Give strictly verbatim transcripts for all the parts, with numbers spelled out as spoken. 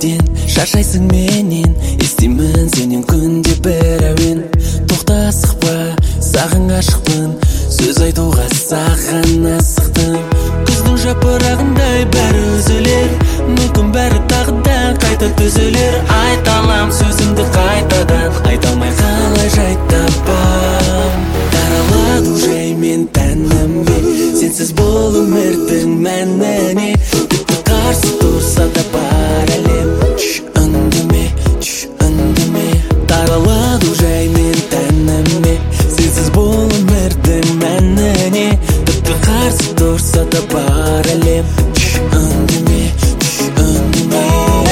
неліктен шаршайсың менен, естимін сенен күнде бір әуен. Тоқта асықпа, саған ғашықпын, сөз айтуға саған асықтым. Күздің жапырағындай бәрі үзілер, мүмкін бәрі тағы да қайта түзелер. Айта алам сөзімді қайтадан, айта алмай қалай жай табам. Таралады жай мен тәнімге, сенсіз бұл өмірдің мәніне. Тіпті қарсы тұрса да бар әлем, чш, үндеме, чш, үндеме. Таралады жай мен тәніме, сенсіз бұл өмірдің мәніне. Тіпті қарсы тұрса да бар әлем, чш, үндеме, чш, үндеме.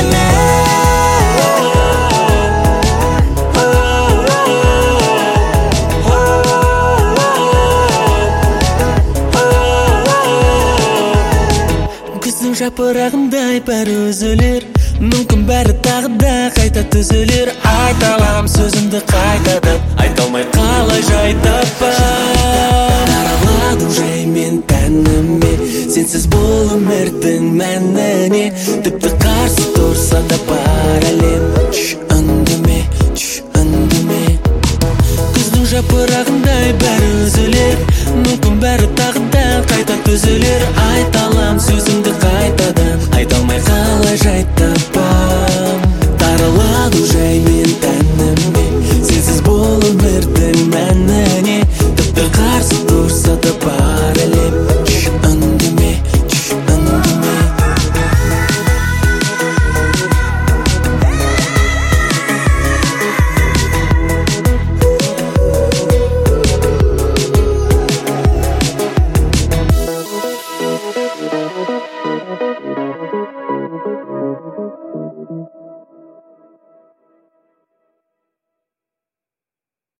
Күздің жапырағындай бәрі үзілер, мүмкін бәрі тағы да қайта түзелер. Айта алам сөзімді қайтадан, айта алмай қалай жай табам. Таралады жай мен тәніме, сенсіз бұл өмірдің мәніне. Тіпті қарсы тұрса да бар әлем, чш, үндеме, чш, үндеме. Күздің жапырағындай бәрі үзілер, мүмкін бәрі тағы да қайта түзелер. Айта алам сөзімді қайтадан, айта алмай қалай жай табам.